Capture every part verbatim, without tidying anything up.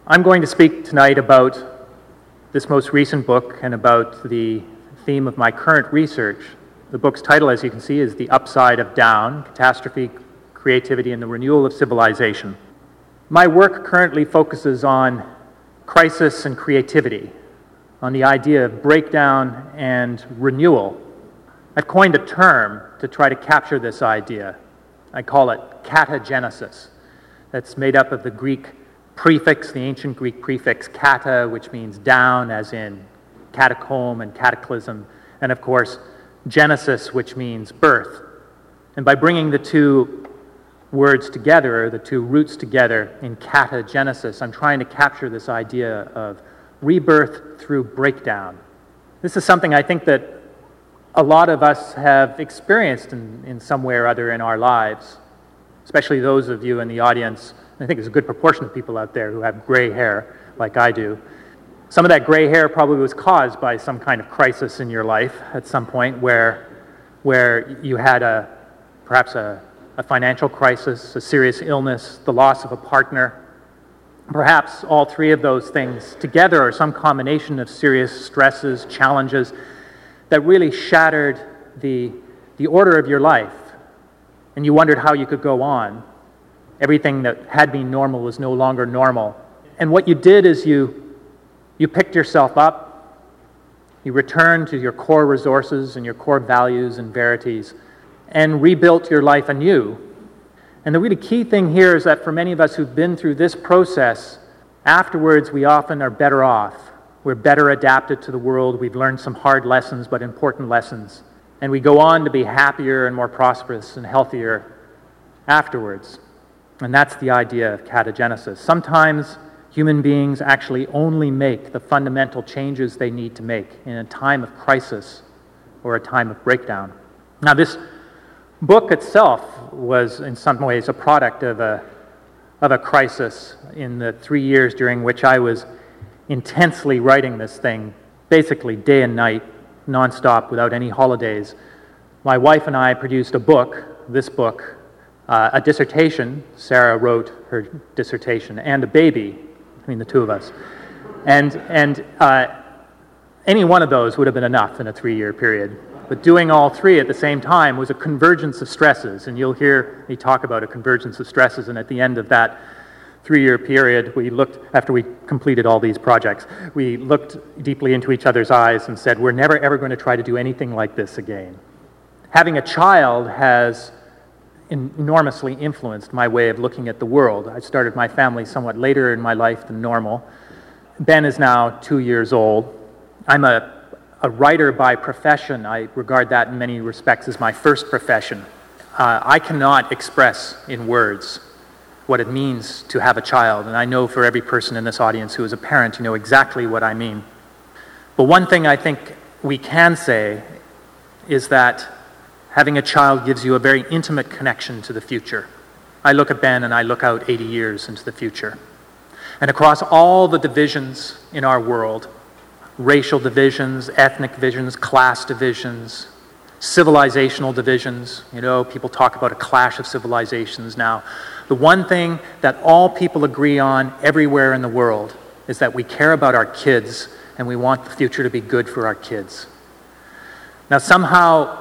I'm going to speak tonight about this most recent book and about the theme of my current research. The book's title, as you can see, is The Upside of Down: Catastrophe, Creativity, and the Renewal of Civilization. My work currently focuses on crisis and creativity, on the idea of breakdown and renewal. I've coined a term to try to capture this idea. I call it katagenesis. That's made up of the Greek prefix, the ancient Greek prefix kata, which means down, as in catacomb and cataclysm, and of course, genesis, which means birth. And by bringing the two words together, the two roots together in katagenesis, I'm trying to capture this idea of rebirth through breakdown. This is something I think that a lot of us have experienced in, in some way or other in our lives, especially those of you in the audience. I think there's a good proportion of people out there who have gray hair, like I do. Some of that gray hair probably was caused by some kind of crisis in your life at some point where, where you had a perhaps a, a financial crisis, a serious illness, the loss of a partner. Perhaps all three of those things together, or some combination of serious stresses, challenges that really shattered the, the order of your life, and you wondered how you could go on. Everything that had been normal was no longer normal. And what you did is you, you picked yourself up, you returned to your core resources and your core values and verities, and rebuilt your life anew. And the really key thing here is that for many of us who've been through this process, afterwards we often are better off. We're better adapted to the world. We've learned some hard lessons, but important lessons. And we go on to be happier and more prosperous and healthier afterwards. And that's the idea of katagenesis. Sometimes human beings actually only make the fundamental changes they need to make in a time of crisis or a time of breakdown. Now, this book itself was in some ways a product of a, of a crisis in the three years during which I was intensely writing this thing, basically day and night, nonstop, without any holidays. My wife and I produced a book, this book, uh, a dissertation. Sarah wrote her dissertation, and a baby between the two of us. And, and uh, any one of those would have been enough in a three-year period. But doing all three at the same time was a convergence of stresses, and you'll hear me talk about a convergence of stresses, and at the end of that three-year period, we looked, after we completed all these projects, we looked deeply into each other's eyes and said, we're never ever going to try to do anything like this again. Having a child has enormously influenced my way of looking at the world. I started my family somewhat later in my life than normal. Ben is now two years old. I'm a, a writer by profession. I regard that in many respects as my first profession. Uh, I cannot express in words what it means to have a child, and I know for every person in this audience who is a parent, you know exactly what I mean. But one thing I think we can say is that having a child gives you a very intimate connection to the future. I look at Ben and I look out eighty years into the future. And across all the divisions in our world, racial divisions, ethnic divisions, class divisions, civilizational divisions, you know, people talk about a clash of civilizations now. The one thing that all people agree on everywhere in the world is that we care about our kids and we want the future to be good for our kids. Now, somehow,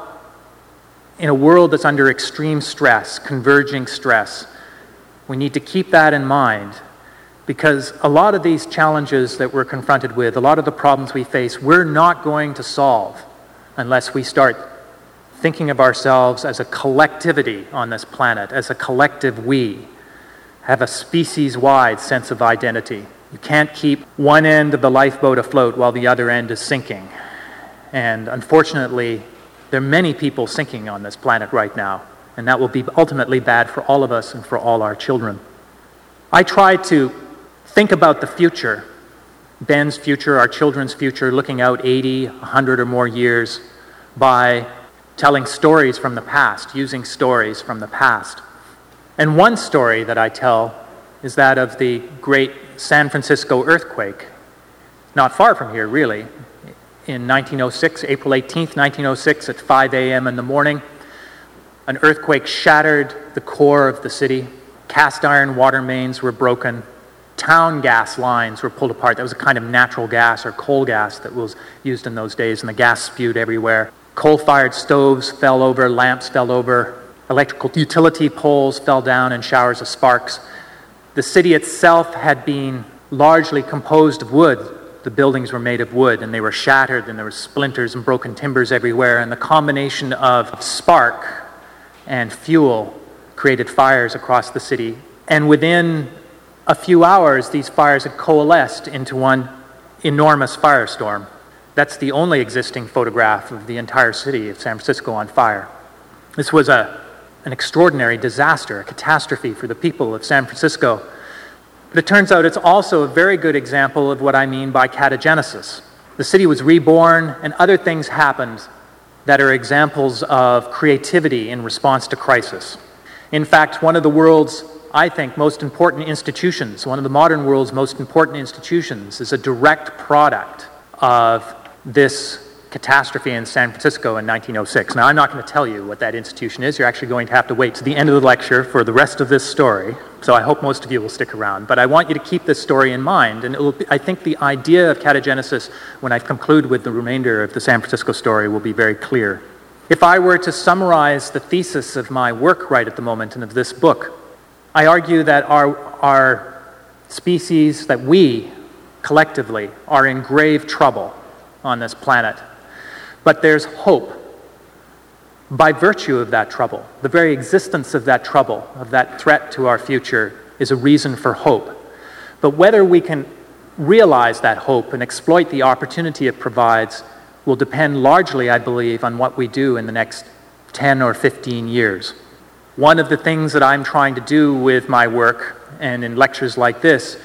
in a world that's under extreme stress, converging stress, we need to keep that in mind, because a lot of these challenges that we're confronted with, a lot of the problems we face, we're not going to solve unless we start thinking of ourselves as a collectivity on this planet, as a collective we, have a species-wide sense of identity. You can't keep one end of the lifeboat afloat while the other end is sinking. And unfortunately, there are many people sinking on this planet right now, and that will be ultimately bad for all of us and for all our children. I try to think about the future, Ben's future, our children's future, looking out eighty, one hundred or more years by telling stories from the past, using stories from the past. And one story that I tell is that of the great San Francisco earthquake, not far from here, really. In nineteen oh six, April eighteenth, nineteen oh six, at five a.m. in the morning, an earthquake shattered the core of the city. Cast iron water mains were broken. town gas lines were pulled apart. That was a kind of natural gas or coal gas that was used in those days, and the gas spewed everywhere. Coal-fired stoves fell over, lamps fell over, electrical utility poles fell down in showers of sparks. The city itself had been largely composed of wood. The buildings were made of wood, and they were shattered, and there were splinters and broken timbers everywhere, and the combination of spark and fuel created fires across the city. And within a few hours, these fires had coalesced into one enormous firestorm. That's the only existing photograph of the entire city of San Francisco on fire. This was a, an extraordinary disaster, a catastrophe for the people of San Francisco. But it turns out it's also a very good example of what I mean by catagenesis. The city was reborn, and other things happened that are examples of creativity in response to crisis. In fact, one of the world's, I think, most important institutions, one of the modern world's most important institutions, is a direct product of this catastrophe in San Francisco in nineteen oh six. Now, I'm not going to tell you what that institution is. You're actually going to have to wait to the end of the lecture for the rest of this story. So I hope most of you will stick around. But I want you to keep this story in mind. And it will be, I think the idea of catagenesis, when I conclude with the remainder of the San Francisco story, will be very clear. If I were to summarize the thesis of my work right at the moment and of this book, I argue that our, our species, that we collectively are in grave trouble on this planet. But there's hope. By virtue of that trouble, the very existence of that trouble, of that threat to our future, is a reason for hope. But whether we can realize that hope and exploit the opportunity it provides will depend largely, I believe, on what we do in the next ten or fifteen years. One of the things that I'm trying to do with my work and in lectures like this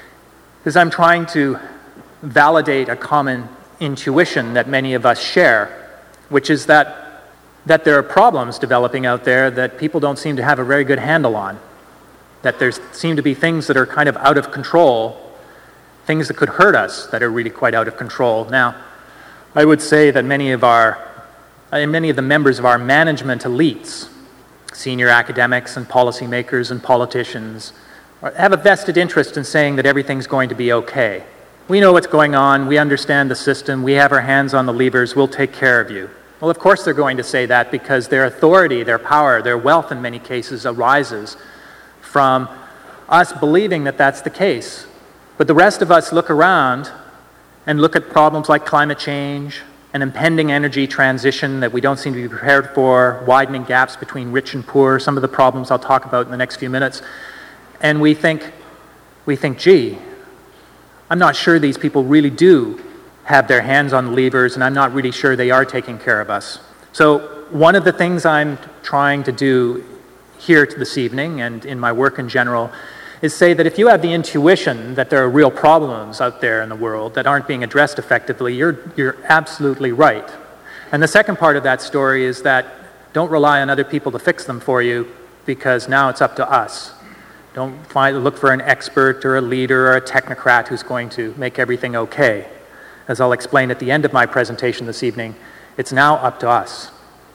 is I'm trying to validate a common intuition that many of us share, which is that, that there are problems developing out there that people don't seem to have a very good handle on, that there seem to be things that are kind of out of control, things that could hurt us that are really quite out of control. Now, I would say that many of our, uh, many of the members of our management elites, senior academics and policymakers and politicians, are, have a vested interest in saying that everything's going to be okay. We know what's going on, we understand the system, we have our hands on the levers, we'll take care of you. Well, of course they're going to say that because their authority, their power, their wealth in many cases arises from us believing that that's the case. But the rest of us look around and look at problems like climate change, an impending energy transition that we don't seem to be prepared for, widening gaps between rich and poor, some of the problems I'll talk about in the next few minutes, and we think, we think, gee, I'm not sure these people really do have their hands on the levers, and I'm not really sure they are taking care of us. So one of the things I'm trying to do here this evening and in my work in general is say that if you have the intuition that there are real problems out there in the world that aren't being addressed effectively, you're, you're absolutely right. And the second part of that story is that don't rely on other people to fix them for you, because now it's up to us. Don't find, look for an expert or a leader or a technocrat who's going to make everything okay. As I'll explain at the end of my presentation this evening, it's now up to us.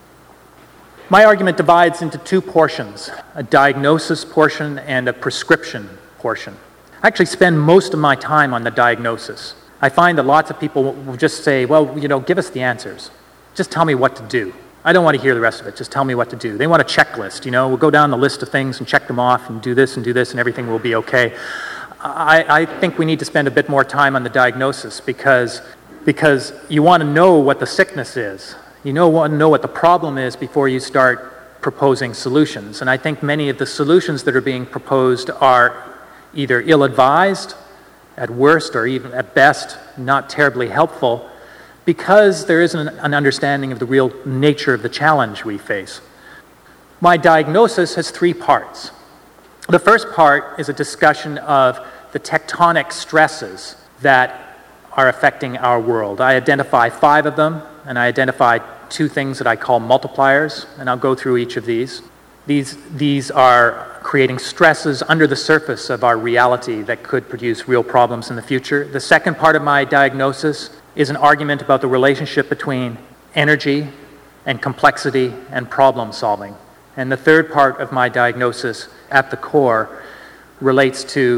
My argument divides into two portions, a diagnosis portion and a prescription portion. I actually spend most of my time on the diagnosis. I find that lots of people will just say, well, you know, give us the answers. Just tell me what to do. I don't want to hear the rest of it. Just tell me what to do. They want a checklist, you know. We'll go down the list of things and check them off and do this and do this and everything will be okay. I, I think we need to spend a bit more time on the diagnosis because, because you want to know what the sickness is. You know, want to know what the problem is before you start proposing solutions. And I think many of the solutions that are being proposed are either ill-advised, at worst, or even at best, not terribly helpful, because there isn't an understanding of the real nature of the challenge we face. My diagnosis has three parts. The first part is a discussion of the tectonic stresses that are affecting our world. I identify five of them, and I identify two things that I call multipliers, and I'll go through each of these. These, these are creating stresses under the surface of our reality that could produce real problems in the future. The second part of my diagnosis is an argument about the relationship between energy and complexity and problem solving. And the third part of my diagnosis, at the core, relates to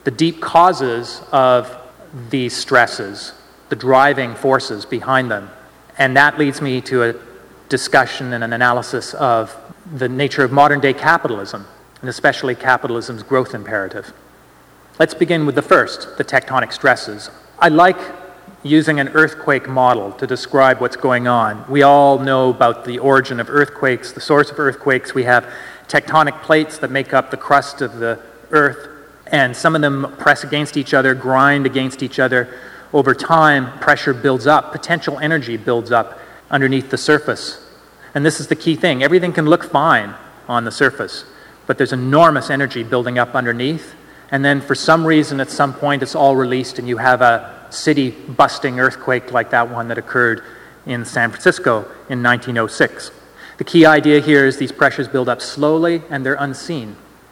the deep causes of these stresses, the driving forces behind them. And that leads me to a discussion and an analysis of the nature of modern-day capitalism, and especially capitalism's growth imperative. Let's begin with the first, the tectonic stresses. I like using an earthquake model to describe what's going on. We all know about the origin of earthquakes, the source of earthquakes. We have tectonic plates that make up the crust of the earth, and some of them press against each other, grind against each other. Over time, pressure builds up, potential energy builds up underneath the surface. And this is the key thing. Everything can look fine on the surface, but there's enormous energy building up underneath, and then for some reason at some point it's all released and you have a city-busting earthquake like that one that occurred in San Francisco in nineteen oh six. The key idea here is these pressures build up slowly and they're unseen.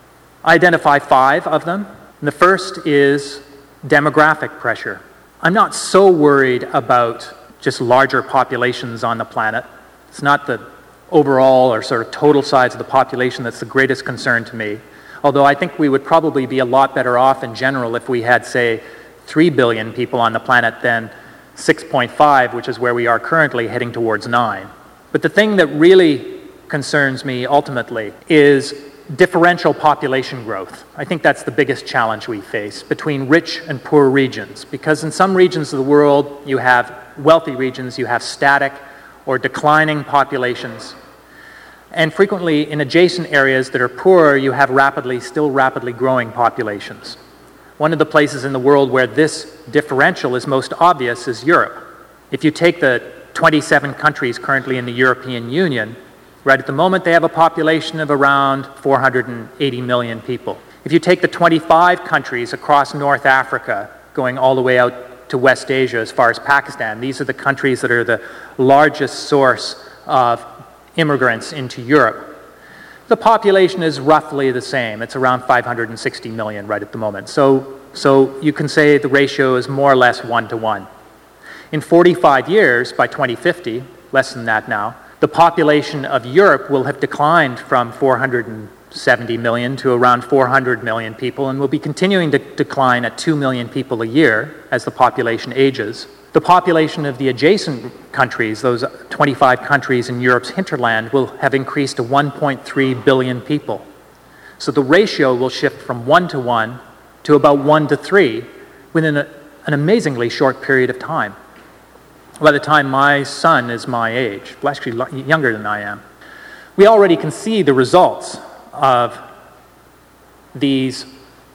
I identify five of them. And the first is demographic pressure. I'm not so worried about just larger populations on the planet. It's not the overall or sort of total size of the population that's the greatest concern to me. Although I think we would probably be a lot better off in general if we had, say, three billion people on the planet than six point five, which is where we are currently, heading towards nine. But the thing that really concerns me ultimately is differential population growth. I think that's the biggest challenge we face between rich and poor regions, because in some regions of the world you have wealthy regions, you have static or declining populations. And frequently in adjacent areas that are poorer, you have rapidly, still rapidly growing populations. One of the places in the world where this differential is most obvious is Europe. If you take the twenty-seven countries currently in the European Union, right at the moment they have a population of around four hundred eighty million people. If you take the twenty-five countries across North Africa, going all the way out to West Asia as far as Pakistan, these are the countries that are the largest source of immigrants into Europe. The population is roughly the same. It's around five hundred sixty million right at the moment. So, so you can say the ratio is more or less one to one. In forty-five years, by twenty fifty, less than that now, the population of Europe will have declined from four hundred seventy million to around four hundred million people, and will be continuing to decline at two million people a year as the population ages. The population of the adjacent countries, those twenty-five countries in Europe's hinterland, will have increased to one point three billion people. So the ratio will shift from one to one to about one to three within a, an amazingly short period of time. By the time my son is my age, well, actually younger than I am, we already can see the results of these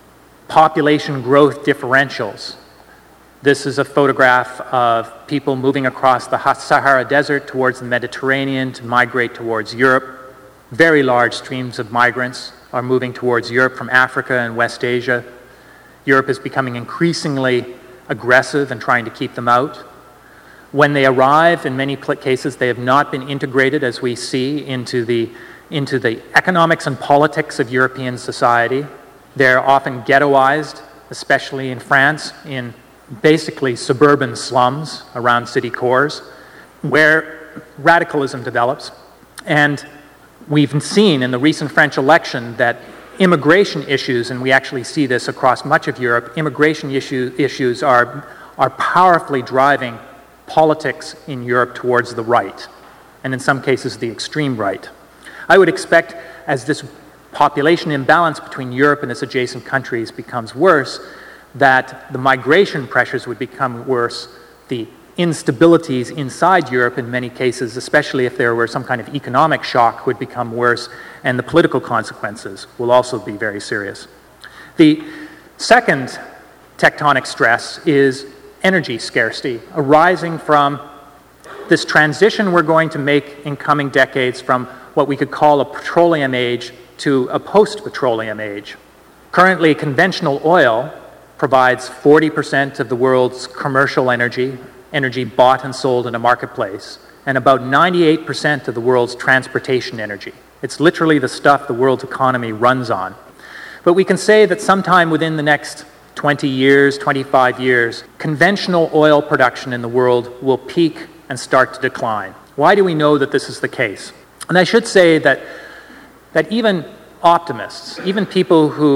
population growth differentials. This is a photograph of people moving across the Sahara Desert towards the Mediterranean to migrate towards Europe. Very large streams of migrants are moving towards Europe from Africa and West Asia. Europe is becoming increasingly aggressive and trying to keep them out. When they arrive, in many cases, they have not been integrated, as we see, into the, into the economics and politics of European society. They're often ghettoized, especially in France, in basically suburban slums around city cores, where radicalism develops. And we've seen in the recent French election that immigration issues, and we actually see this across much of Europe, immigration issue, issues are, are powerfully driving politics in Europe towards the right, and in some cases the extreme right. I would expect, as this population imbalance between Europe and its adjacent countries becomes worse, that the migration pressures would become worse, the instabilities inside Europe in many cases, especially if there were some kind of economic shock, would become worse, and the political consequences will also be very serious. The second tectonic stress is energy scarcity, arising from this transition we're going to make in coming decades from what we could call a petroleum age to a post-petroleum age. Currently, conventional oil provides forty percent of the world's commercial energy, energy bought and sold in a marketplace, and about ninety-eight percent of the world's transportation energy. It's literally the stuff the world's economy runs on. But we can say that sometime within the next twenty years, twenty-five years, conventional oil production in the world will peak and start to decline. Why do we know that this is the case? And I should say that, that even optimists, even people who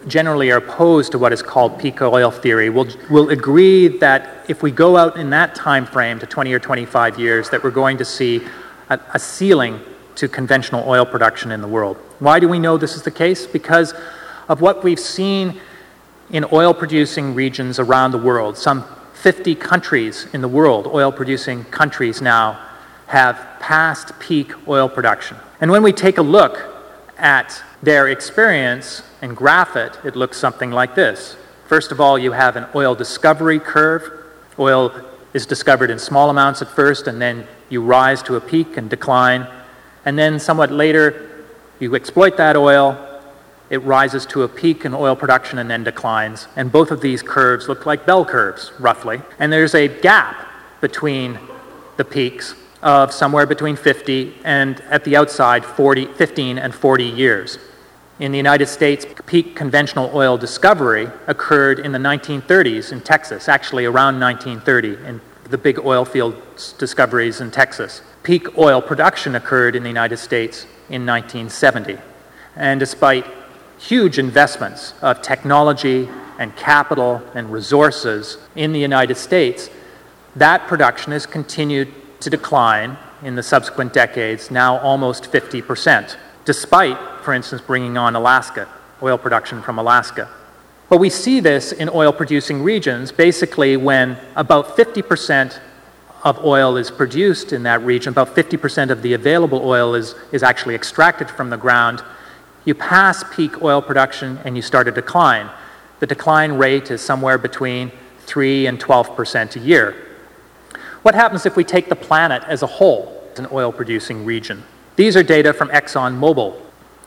generally are opposed to what is called peak oil theory will, will agree that if we go out in that time frame to twenty or twenty-five years, that we're going to see a, a ceiling to conventional oil production in the world. Why do we know this is the case? Because of what we've seen in oil-producing regions around the world. Some fifty countries in the world, oil-producing countries now, have passed peak oil production. And when we take a look at their experience and graph it, it looks something like this. First of all, you have an oil discovery curve. Oil is discovered in small amounts at first, and then you rise to a peak and decline. And then somewhat later, you exploit that oil, it rises to a peak in oil production and then declines. And both of these curves look like bell curves, roughly. And there's a gap between the peaks of somewhere between fifty and, at the outside, forty, fifteen and forty years. In the United States, peak conventional oil discovery occurred in the nineteen thirties in Texas, actually around nineteen thirty, in the big oil field discoveries in Texas. Peak oil production occurred in the United States in nineteen seventy. And despite huge investments of technology and capital and resources in the United States, that production has continued to decline in the subsequent decades, now almost fifty percent, despite, for instance, bringing on Alaska, oil production from Alaska. But we see this in oil-producing regions, basically when about fifty percent of oil is produced in that region, about fifty percent of the available oil is, is actually extracted from the ground. You pass peak oil production and you start a decline. The decline rate is somewhere between three and twelve percent a year. What happens if we take the planet as a whole as an oil-producing region? These are data from ExxonMobil.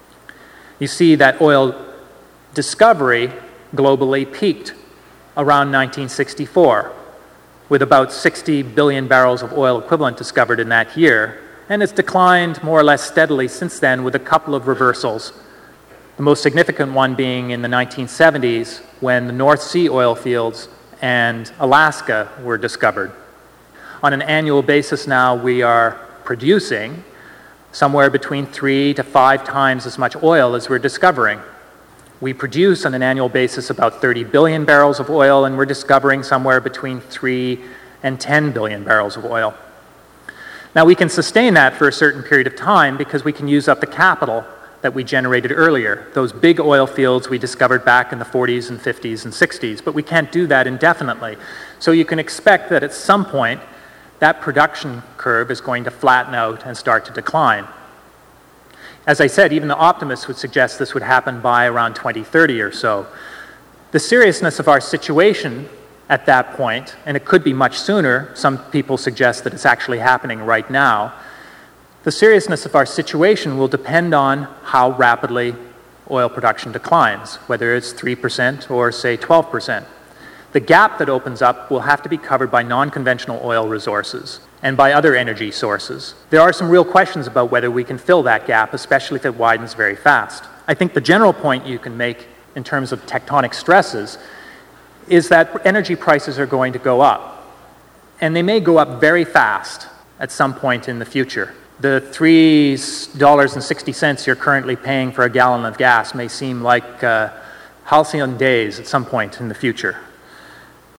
You see that oil discovery globally peaked around nineteen sixty-four, with about sixty billion barrels of oil equivalent discovered in that year, and it's declined more or less steadily since then with a couple of reversals. The most significant one being in the nineteen seventies when the North Sea oil fields and Alaska were discovered. On an annual basis now, we are producing somewhere between three to five times as much oil as we're discovering. We produce on an annual basis about thirty billion barrels of oil, and we're discovering somewhere between three and ten billion barrels of oil. Now, we can sustain that for a certain period of time because we can use up the capital that we generated earlier, those big oil fields we discovered back in the forties and fifties and sixties, but we can't do that indefinitely. So you can expect that at some point, that production curve is going to flatten out and start to decline. As I said, even the optimists would suggest this would happen by around twenty thirty or so. The seriousness of our situation at that point, and it could be much sooner, some people suggest that it's actually happening right now, the seriousness of our situation will depend on how rapidly oil production declines, whether it's three percent or, say, twelve percent. The gap that opens up will have to be covered by non-conventional oil resources and by other energy sources. There are some real questions about whether we can fill that gap, especially if it widens very fast. I think the general point you can make in terms of tectonic stresses is that energy prices are going to go up. And they may go up very fast at some point in the future. The three dollars and sixty cents you're currently paying for a gallon of gas may seem like uh, halcyon days at some point in the future.